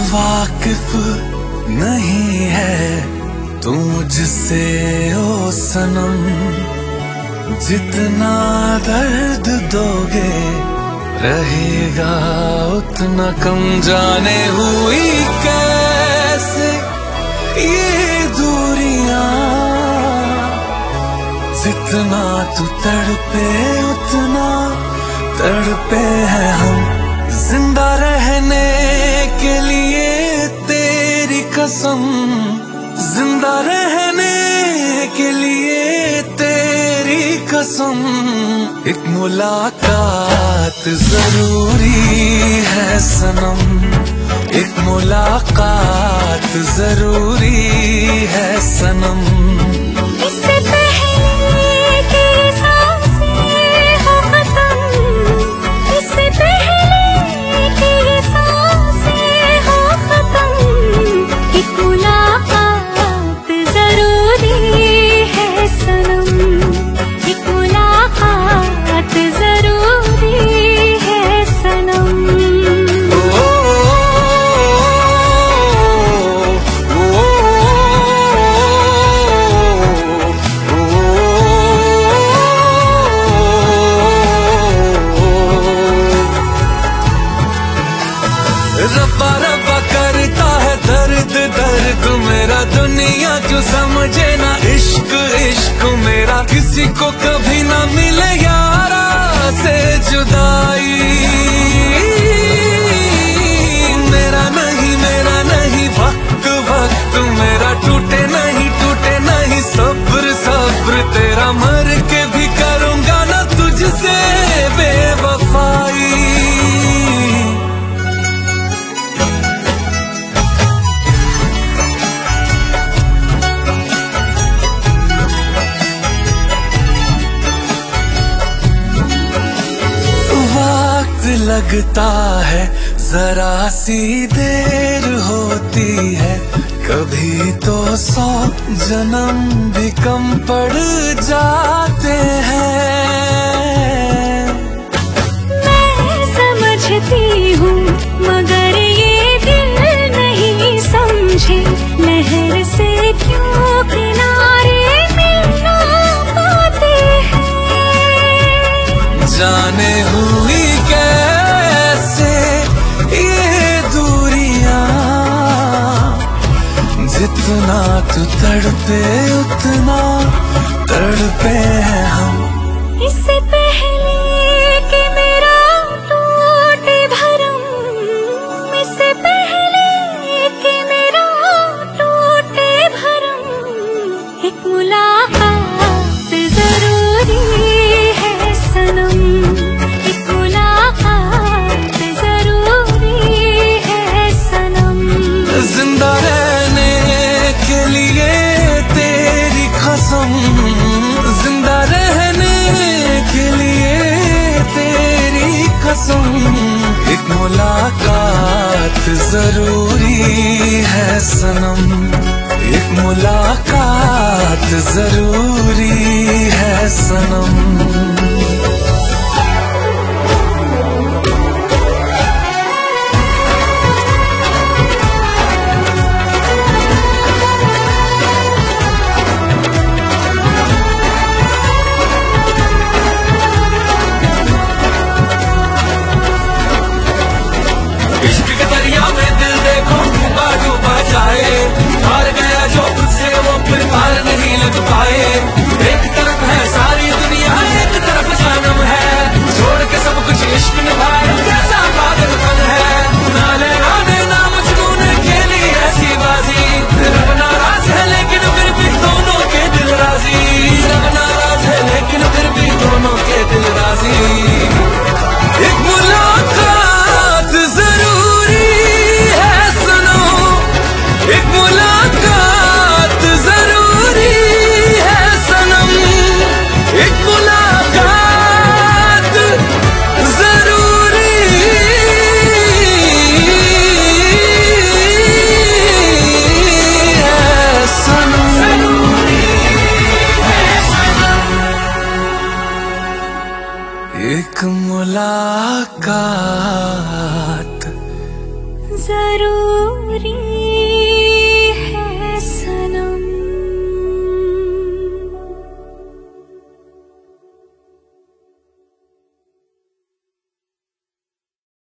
वाकिफ नहीं है तू मुझसे ओ सनम, जितना दर्द दोगे रहेगा उतना कम। जाने हुई कैसे ये दूरियां, जितना तू तड़पे उतना तड़पे हैं हम। जिंदा रहने के लिए तेरी कसम, जिंदा रहने के लिए तेरी कसम। एक मुलाकात जरूरी है सनम, एक मुलाकात जरूरी है सनम। इससे पहले कि सांसें हो खत्म, इससे पहले कि सांसें हो खत्म, एक मुलाकात जरूरी है सनम, एक मुलाकात जरूरी है सनम। रब्बा रब्बा करता है दर्द दर्द मेरा, दुनिया क्यों समझे ना इश्क इश्क मेरा। किसी को कभी ना मिले यारा से जुदाई, मेरा नहीं वक्त वक्त मेरा। टूटे नहीं सब्र सब्र तेरा, मर के भी करूंगा ना तुझसे बेवफाई। लगता है जरा सी देर होती है, कभी तो 100 जन्म भी कम पड़ जाते हैं। मैं समझती हूँ मगर ये दिल नहीं समझे, लहर से क्यों किनारे मिलना पाते हैं। जाने हुई कैसे ये दूरियां, जितना तू तड़पे उतना तड़पे हैं हम। इससे पहले कि मेरा टूटे भरम, इससे पहले कि मेरा टूटे भरम, एक मुलाकात जरूरी है सनम, एक मुलाकात जरूरी है सनम। जिंदा रहने के लिए तेरी कसम, जिंदा रहने के लिए तेरी कसम। एक मुलाकात जरूरी है सनम, एक मुलाकात जरूरी है सनम। इश्क के दरिया में दिल देखो डूबा डूबा जाए, हार गया जो उससे वो फिर पार नहीं लग पाए। एक तरफ है सारी दुनिया एक तरफ जानम है, छोड़ के सब कुछ इश्क निभाए कैसा पागलपन है। ना लेने ना मजनू ने खेली ऐसी बाजी, रब नाराज है लेकिन फिर भी दोनों के दिल राजी। रब नाराज है लेकिन फिर भी दोनों के दिल राजी। एक मुलाकात जरूरी है सुनो, एक मुलाकात जरूरी है सनम, एक मुलाकात जरूरी है सनम। एक मुलाकात